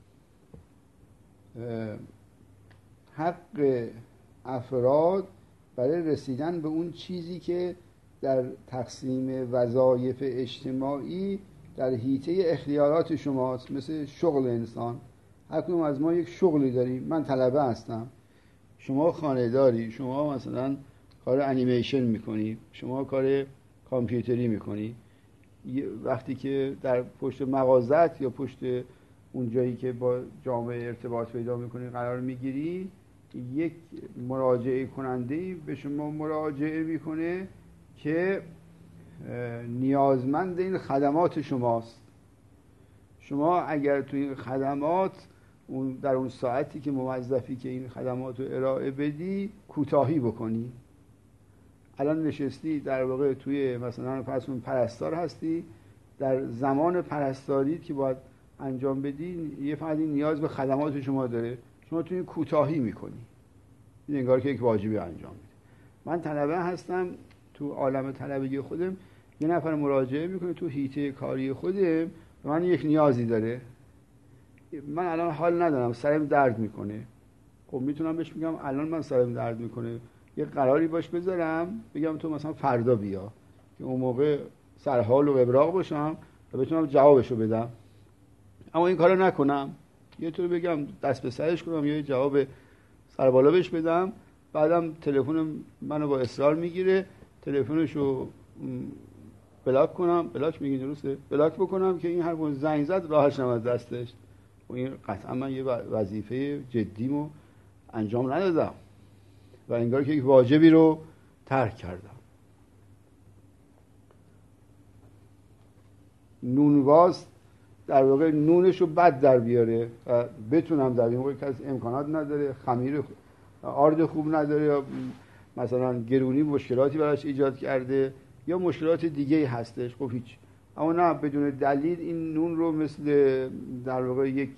حق افراد برای رسیدن به اون چیزی که در تقسیم وظایف اجتماعی در حیطه اختیارات شماست، مثل شغل انسان. هر کدوم از ما یک شغلی داریم. من طلبه هستم، شما خانه‌داری، شما مثلا کار انیمیشن میکنی، شما کار کامپیوتری میکنی. وقتی که در پشت مغازت یا پشت اون جایی که با جامعه ارتباط پیدا میکنی قرار میگیری، یک مراجعه کننده‌ای به شما مراجعه میکنه که نیازمند این خدمات شماست. شما اگر تو این خدمات در اون ساعتی که موظفی که این خدمات رو ارائه بدی کوتاهی بکنی، الان نشستی در واقع توی مثلا فرض کن پرستار هستی، در زمان پرستاری که باید انجام بدی یه فردی نیاز به خدمات شما داره، شما توی این کوتاهی میکنی، این انگار که یک واجبی انجام میده. من طلبه هستم، تو عالم طلبگی خودم یه نفر مراجعه میکنه تو حیطه کاری خودم، به من یک نیازی داره، من الان حال ندارم، سرم درد میکنه. خب میتونم بهش بگم الان من سرم درد میکنه، یه قراری باش بذارم، بگم تو مثلا فردا بیا که اون موقع سرحال و ابراق باشم و بتونم جوابشو بدم. اما این کارو نکنم، یه طور بگم دست به سرش کنم یا یه جواب سر بالا بهش بدم، بعدم تلفن منو با اصرار میگیره، تلفنشو بلاک کنم، بلاک میگین درسته؟ بلاک بکنم که این هر زنگ زد راهش نماز دستش. و این قطعا من یه وظیفه جدیمو انجام ندادم و انگار که یک واجبی رو ترک کردم. نونواز در واقع نونش رو بد در بیاره و بتونم در این موقع کسی امکانات نداره، خمیر آرد خوب نداره یا مثلا گرونی مشکلاتی براش ایجاد کرده یا مشکلات دیگه هستش، خب هیچ. اما نه، بدون دلیل این نون رو مثل در واقع یک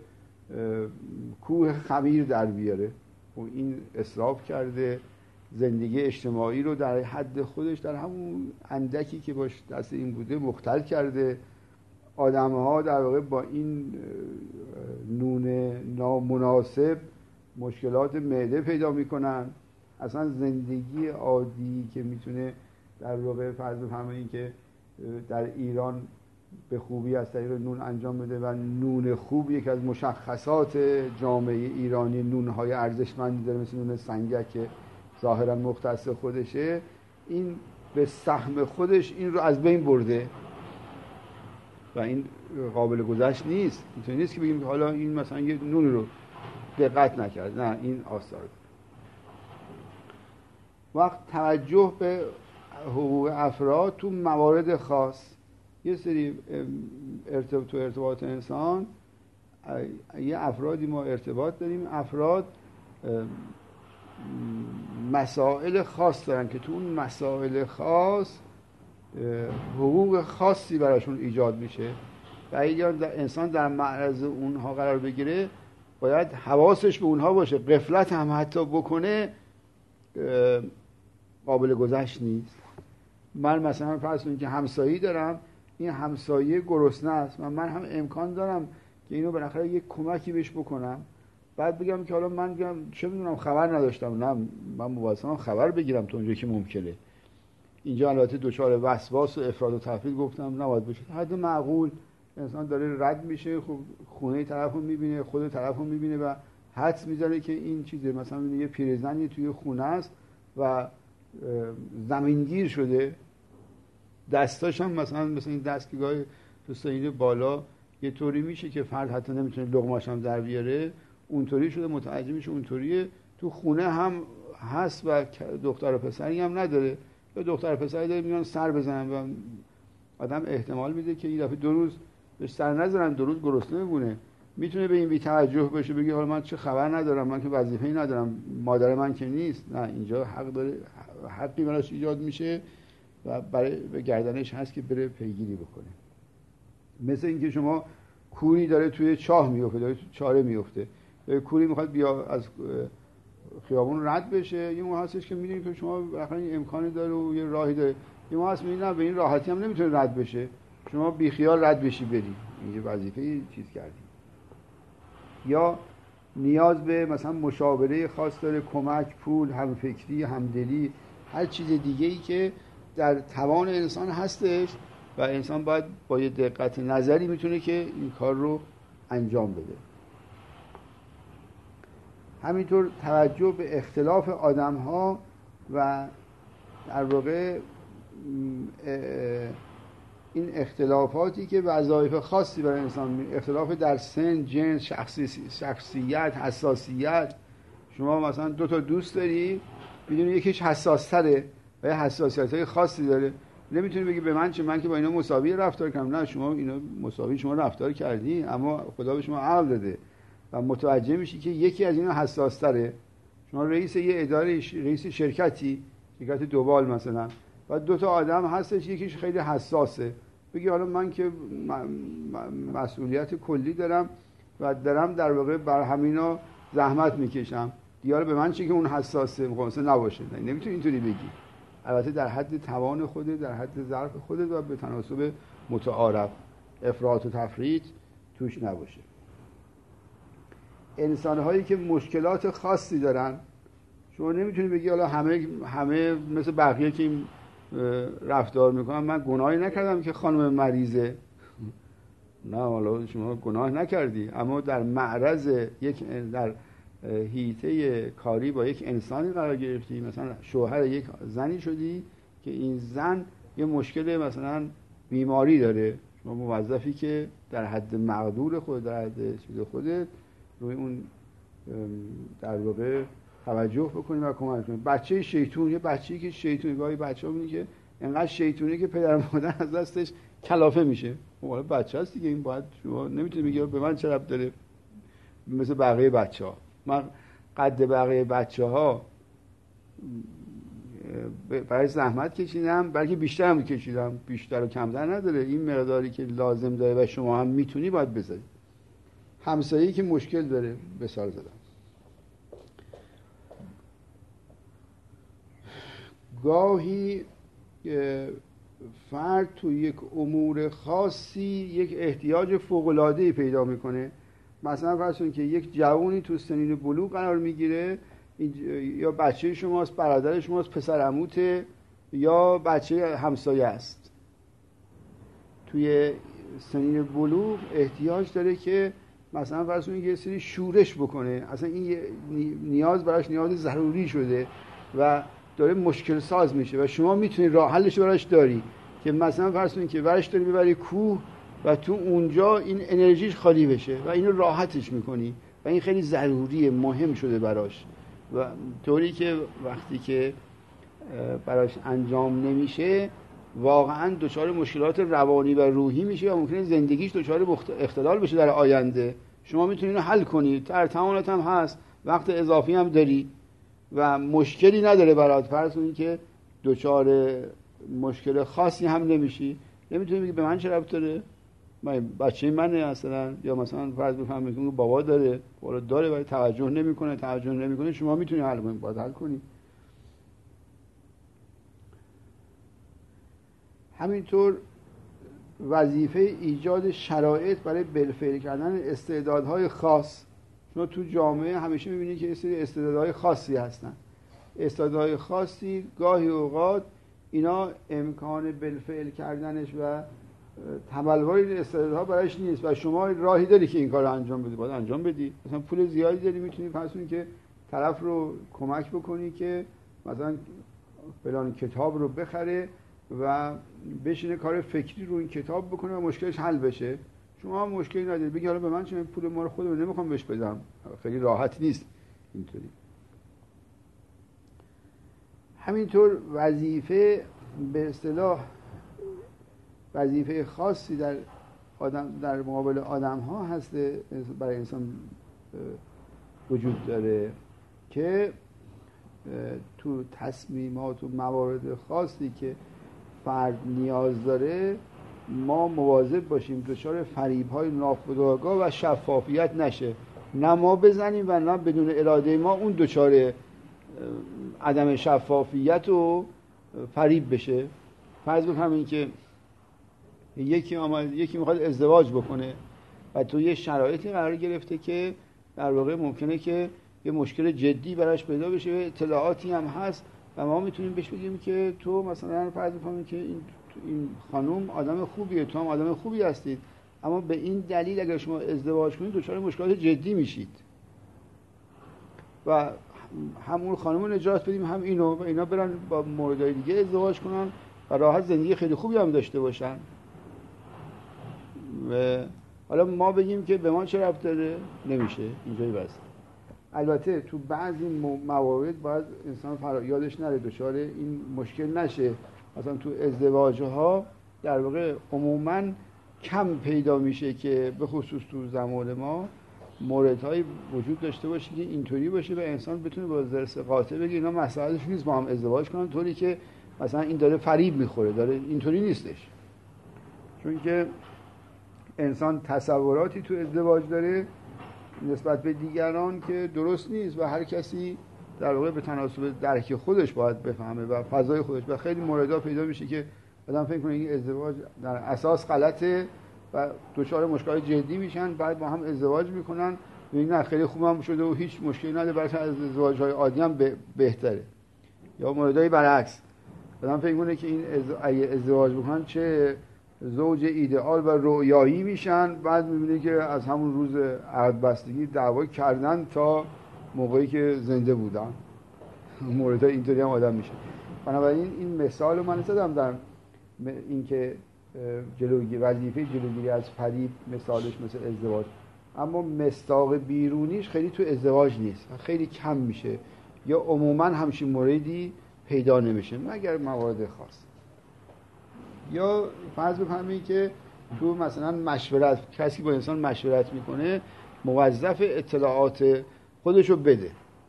کوه خمیر در بیاره و این اسراف کرده، زندگی اجتماعی رو در حد خودش در همون اندکی که باش دست این بوده مختل کرده. آدم‌ها در واقع با این نون نامناسب مشکلات معده پیدا میکنن. اصلا زندگی عادی که میتونه در واقع فرض بفرمایید که در ایران به خوبی از طریق نون انجام بده و نون خوب یک از مشخصات جامعه ایرانی نونهای ارزشمندی داره، مثل نون سنگک که ظاهرا مختص خودشه، این به سهم خودش این رو از بین برده و این قابل گذشت نیست. اینطوری نیست که بگیم که حالا این مثلا یه نون رو دقت نکرد، نه، این آثار داره. وقت توجه به حقوق افراد تو موارد خاص، یه سری تو ارتباط انسان یه افرادی ما ارتباط داریم، افراد مسائل خاص دارن که تو اون مسائل خاص حقوق خاصی براشون ایجاد میشه و اگر انسان در معرض اونها قرار بگیره باید حواسش به اونها باشه، غفلت هم حتی بکنه قابل گذشت نیست. من مثلا فرض کنید که همسایه‌ای دارم، این همسایه گرسنه است و من هم امکان دارم که اینو بالاخره یک کمکی بهش بکنم، بعد بگم که حالا من میگم چه میدونم خبر نداشتم، نه، من مواظبم خبر بگیرم تا اونجایی که ممکنه. اینجا البته دچار وسواس و افراط و تفرید گفتم نباید بشه، حد معقول انسان داره رد میشه، خب خونه طرفو میبینه، خود طرفو میبینه و حدس میذاره که این چیزه، مثلا یه پیرزنی توی خونه است و زمینگیر شده، دستاش هم مثلا این دستگاه تو سینه بالا یه طوری میشه که فرد حتی نمیتونه لقمه‌اش هم در بیاره، اونطوری شده، متوجه میشه اونطوریه، تو خونه هم هست و دختر و پسری هم نداره، یا دختر و پسری داره میان سر بزنن و آدم احتمال میده که این دفعه 2 روز بهش سر نزنن، 2 روز گرسنه بمونه. میتونه به این بی توجه بشه، بگه حالا من چه خبر ندارم، من که وظیفه‌ای ندارم، مادر من که نیست. نه، اینجا حق داره، حقی براش ایجاد میشه و برای به گردنش هست که بره پیگیری بکنه. مثل اینکه شما کوری داره توی چاه میفته، داره توی چاره میفته، کوری میخواد بیا از خیابون رد بشه، یه موقع هستش که میدونید که شما بالاخره این امکانی داره و یه راهی داره، یه موقع هست میدونید نه، به این راحتی هم نمیتونه رد بشه، شما بی خیال رد بشی بری، این یه وظیفه چیز کردی. یا نیاز به مثلا مشاوره خاص داره، کمک، پول، همفکری، همدلی، هر چیز دیگه‌ای که در توان انسان هستش و انسان باید با یه دقت نظری میتونه که این کار رو انجام بده. همینطور توجه به اختلاف آدم‌ها و در واقع این اختلافاتی که وظایف خاصی برای انسان، اختلاف در سن، جنس، شخصیت، حساسیت. شما مثلا 2 تا دوست داری، میدونی یکیش حساس‌تره و یه حساسیت‌های خاصی داره، نمیتونی بگی به من چه، من که با اینا مساوی رفتار کردم. نه، شما اینا مساوی شما رفتار کردی، اما خدا به شما عقل داده و متوجه میشی که یکی از اینا حساس‌تره. شما رئیس یه اداره، رئیس شرکت دوبال مثلا، و 2 تا آدم هستش یکیش خیلی حساسه، بگی حالا من که مسئولیت کلی دارم و دارم در واقع بر همینا زحمت میکشم، دیگه به من چه که اون حساسه مثلا نباشه. نمیتونی اینطوری بگی. البته در حد توان خودت، در حد ظرف خودت و به تناسب متعارف، افراط و تفریط توش نباشه. انسان‌هایی که مشکلات خاصی دارن، شما نمیتونی بگی حالا همه مثل بقیه که این رفتار میکنن، من گناهی نکردم که خانم مریضه. نه، حالا شما گناه نکردی، اما در معرض در حیطه کاری با یک انسانی قرار گرفتی، مثلا شوهر یک زنی شدی که این زن یه مشکل مثلا بیماری داره، شما موظفی که در حد مقدور خود، در حد چیز خودت روی اون در واقع توجه بکنی و کمک کنی. بچه شیطون، یه بچه‌ای که شیطونی، گاهی بچه‌ها می‌بینی که انقدر شیطونی که پدر مادر از دستش کلافه میشه. حالا بچه هست دیگه، این باید شما نمیتونی بگی به من چه ربط داره، مثل بقیه بچه‌ها. من قد بقیه بچه‌ها برای زحمت کشیدم، بلکه بیشتر هم کشیدم، بیشتر و کمتر نداره. این مقداری که لازم داره و شما هم میتونی باید بذاری. همسایه‌ای که مشکل داره بسار زدم. گاهی فرد تو یک امور خاصی یک احتیاج فوق‌العاده‌ای پیدا میکنه. مثلا فرض کنید که یک جوانی تو سنین بلوغ قرار میگیره، یا بچه شماست، برادر شماست، پسر عموته، یا بچه همسایه است. توی سنین بلوغ احتیاج داره که مثلا فرض کنید یه سری شورش بکنه، اصلا این نیاز براش نیاز ضروری شده و داره مشکل ساز میشه و شما میتونی راه حلش براش داری، که مثلا فرض کنید که برش داری ببری کوه و تو اونجا این انرژیش خالی بشه و اینو راحتش میکنی و این خیلی ضروریه، مهم شده براش، و طوری که وقتی که براش انجام نمیشه واقعا دچار مشکلات روانی و روحی میشه و ممکنه زندگیش دچار اختلال بشه در آینده. شما میتونی اینو حل کنی، در توانت هم هست، وقت اضافی هم داری و مشکلی نداره برات. فرض کنید که دچار مشکل خاصی هم نمیشی، نمیتونی بگی به من چه ربط داره، بچه منه اصلا، یا مثلا فرض بفهمید که بابا داره ولی توجه نمیکنه، شما میتونی حل کنی، باید حل کنی. همینطور وظیفه ایجاد شرایط برای بالفعل کردن استعدادهای خاص. شما تو جامعه همیشه میبینید که سری استعدادهای خاصی هستن. استعدادهای خاصی گاهی اوقات اینا امکان بالفعل کردنش و تبلور این استعدادها برایش نیست و شما راهی داری که این کار رو انجام بدی، باید انجام بدی. مثلا پول زیادی داری، میتونی فرض کنی که طرف رو کمک بکنی که مثلا فلان کتاب رو بخره و بشینه کار فکری رو این کتاب بکنه و مشکلش حل بشه. شما هم مشکلی نداری، بگی حالا به من چه، پول ما رو خودم نمیخوام بهش بدم، خیلی راحت نیست اینطوری. همینطور وظیفه به اصطلاح وظیفه خاصی در مقابل آدم ها هست، برای انسان وجود داره که تو تصمیمات و موارد خاصی که فرد نیاز داره ما مواظب باشیم دچار فریب‌های ناخودآگاه و شفافیت نشه، نه ما بزنیم و نه بدون اراده ما اون دچار عدم شفافیت و فریب بشه. فرض بکنیم که یکی میخواد ازدواج بکنه و تو یه شرایطی قرار گرفته که در واقع ممکنه که یه مشکل جدی براش پیدا بشه، اطلاعاتی هم هست و ما میتونیم بهش بگیم که تو مثلا فرض بکنیم که این این خانم آدم خوبیه، تو هم آدم خوبی هستید، اما به این دلیل اگر شما ازدواج کنید دچار مشکلات جدی میشید و همون خانم رو نجات بدیم هم اینو، و اینا برن با موردهای دیگه ازدواج کنن و راحت زندگی خیلی خوبی هم داشته باشن. و حالا ما بگیم که به ما چه ربط داره؟ نمیشه اینجایی بس. البته تو بعضی موارد باید انسان یادش نره دچار این مشکل نشه. مثلا تو ازدواجها در واقع عموماً کم پیدا میشه که به خصوص تو زمان ما موردهایی وجود داشته باشه که اینطوری باشه و انسان بتونه با ضرس قاطع بگه اینا مسئلهش نیست با هم ازدواج کنن، طوری که مثلا این داره فریب میخوره، داره اینطوری نیستش. چون که انسان تصوراتی تو ازدواج داره نسبت به دیگران که درست نیست و هر کسی در واقع به تناسب درک خودش باید بفهمه و فضای خودش. و خیلی موردها پیدا میشه که آدم فکر کنه این ازدواج در اساس غلطه و دچار مشکل جدی میشن، بعد با هم ازدواج میکنن و این نه خیلی خوبم شده و هیچ مشکلی نداره، برای از ازدواج‌های عادی هم بهتره. یا موردهای برعکس، آدم فکر کنه که این ازدواج بکنن چه زوج ایدئال و رویایی میشن، بعد میبینه که از همون روز عقد بستگی دعوا کردن تا موقعی که زنده بودن. موردهای اینطوری هم آدم میشه. بنابراین این مثال رو من زدم در اینکه وظیفه جلوگیری از فریب مثالش مثل ازدواج، اما مصداق بیرونیش خیلی تو ازدواج نیست، خیلی کم میشه یا عموما همچین موردی پیدا نمیشه مگر موارد خاص. یا فرض بکنیم که تو مثلا مشورت، کسی با انسان مشورت میکنه موظف اطلاعات خودشو بده.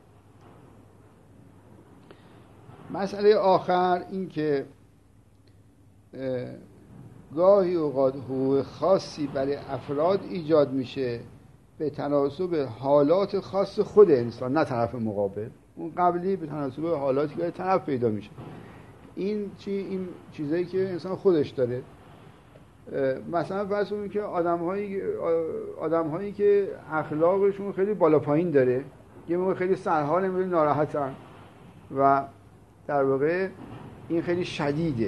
مسئله آخر این که گاهی اوقات حقوق خاصی برای افراد ایجاد میشه به تناسب حالات خاص خود انسان، نه طرف مقابل. اون قبلی به تناسب حالاتی که طرف پیدا میشه. این چیزایی که انسان خودش داره. مثلا فرض کنید که آدم‌هایی که اخلاقشون خیلی بالا پایین داره، یه موقع خیلی سرحال، میبینید ناراحتن و در واقع این خیلی شدیده،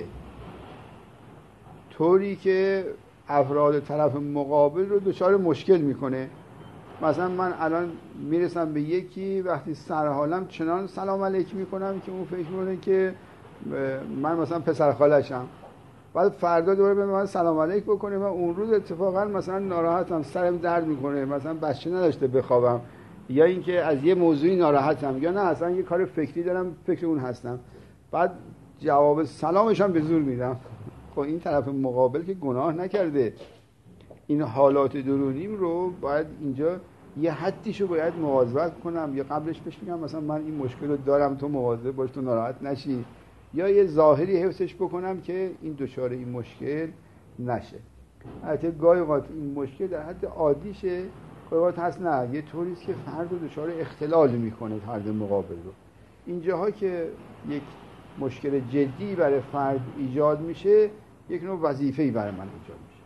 طوری که افراد طرف مقابل رو دچار مشکل میکنه. مثلا من الان میرسم به یکی وقتی سرحالم چنان سلام علیک میکنم که اون فکر میکنه که من مثلا پسر خالشم، بعد فردا دوباره به من سلام علیک بکنه و اون روز اتفاقا مثلا ناراحتم، سرم درد میکنه، مثلا بچه نداشته بخوابم، یا اینکه از یه موضوعی ناراحتم، یا نه اصلا یه کار فکری دارم فکر اون هستم، بعد جواب سلامش هم به زور میدم. خب این طرف مقابل که گناه نکرده. این حالات درونیم رو باید اینجا یه حدیشو باید مواظبت کنم، یا قبلش بهش بگم مثلا من این مشکل رو دارم، تو مواظب باش، تو ناراحت نشی، یا یه ظاهری حفظش بکنم که این دچار این مشکل نشه. البته گاهی اوقات این مشکل در حد عادیشه، گاهی اوقات هست نه یه طوریست که فرد رو دچار اختلال میکنه فرد مقابل رو. اینجاها که یک مشکل جدی برای فرد ایجاد میشه، یک نوع وظیفه‌ای برای من ایجاد میشه.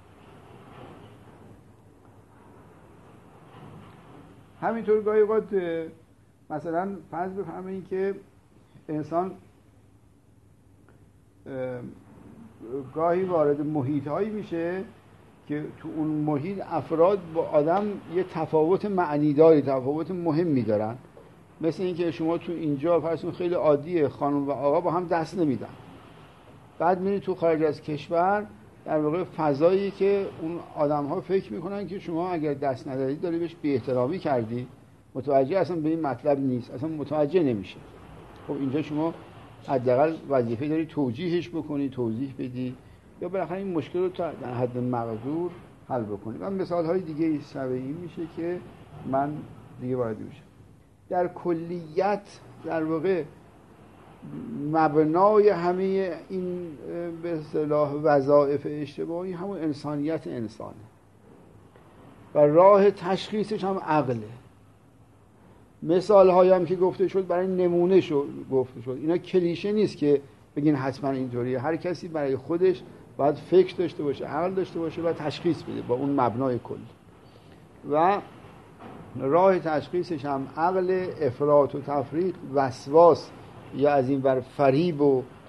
همینطور گاهی اوقات مثلا فرض بفرمایید که انسان گاهی وارد محیط‌هایی میشه که تو اون محیط افراد با آدم یه تفاوت معنیداری، تفاوت مهمی دارن. مثل اینکه شما تو اینجا فرض خیلی عادیه خانم و آقا با هم دست نمیدن، بعد میری تو خارج از کشور در واقع فضایی که اون آدم‌ها فکر میکنن که شما اگر دست ندادید داری بهش بی‌احترامی کردی، متوجه اصلا به این مطلب نیست، اصلا متوجه نمیشه. خب اینجا شما حداقل وظیفه داری توجیهش بکنی، توضیح بدی، یا بالاخره این مشکل رو تا در حد مقدور حل بکنی. و مثال‌های دیگه شبیه میشه که من دیگه وارد میشم. در کلیت در واقع مبنای همه این به اصطلاح وظایف اجتماعی همون انسانیت انسانه و راه تشخیصش هم عقله. مثال هایی هم که گفته شد برای نمونه گفته شد، اینا کلیشه نیست که بگین حتما اینطوریه. هر کسی برای خودش باید فکر داشته باشه، عقل داشته باشه و تشخیص بده با اون مبنای کلی. و راه تشخیصش هم عقل، افراط و تفریط، وسواس یا از این بر فریب و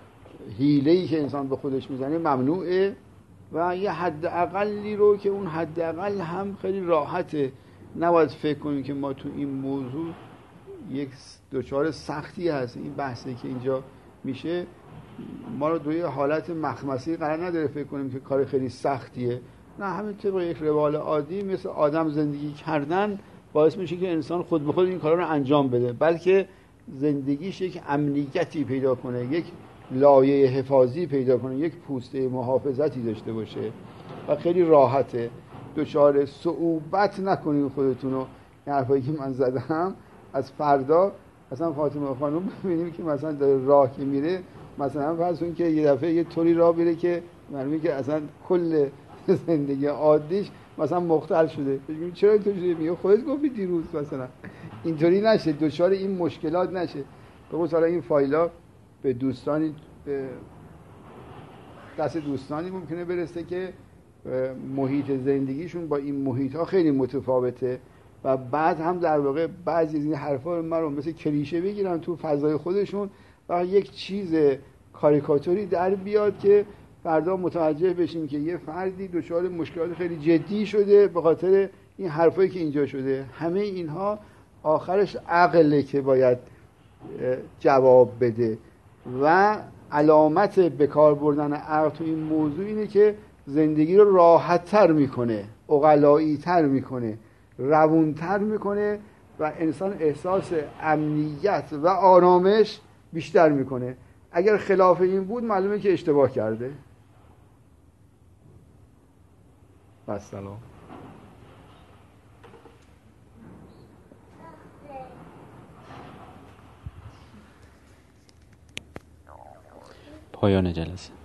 حیله‌ای که انسان به خودش میزنه ممنوعه و یه حد اقلی رو که اون حد اقل هم خیلی راحته. نباید فکر کنیم که ما تو این موضوع یک دچار سختی هست. این بحثی که اینجا میشه ما رو توی حالت مخمسی قرار نداره فکر کنیم که کار خیلی سختیه. نه، همین طبق یک روال عادی مثل آدم زندگی کردن باعث میشه که انسان خود به خود این کارا رو انجام بده، بلکه زندگیش یک امنیتی پیدا کنه، یک لایه حفاظی پیدا کنه، یک پوسته محافظتی داشته باشه و خیلی راحته. دچار صعوبت نکنید خودتون رو. این حرفایی که من زدم از فردا مثلا فاطمه خانم ببینیم که مثلا داره راه که میره، مثلا فرض کنید که یه دفعه یه طوری راه میره که معلومه که اصلا کل زندگی عادیش مثلا مختل شده. بگیم چرا اینطوری شده؟ میگه خودت گفتی دیروز مثلا اینطوری نشه، دچار این مشکلات نشه. به مثلا این فایلا به دوستانی، به دست دوستانی ممکنه برسه که محیط زندگیشون با این محیط ها خیلی متفاوته و بعد هم در واقع بعضی از این حرفا رو من رو مثل کلیشه بگیرن تو فضای خودشون و یک چیز کاریکاتوری در بیاد که فردا متوجه بشیم که یه فردی دچار مشکلات خیلی جدی شده به خاطر این حرفایی که اینجا شده. همه اینها آخرش عقله که باید جواب بده و علامت بکار بردن عقل تو این موضوع اینه که زندگی رو راحت تر میکنه، عقلایی تر میکنه، روونتر میکنه و انسان احساس امنیت و آرامش بیشتر میکنه. اگر خلاف این بود معلومه که اشتباه کرده. بس سلام. پایان جلسه.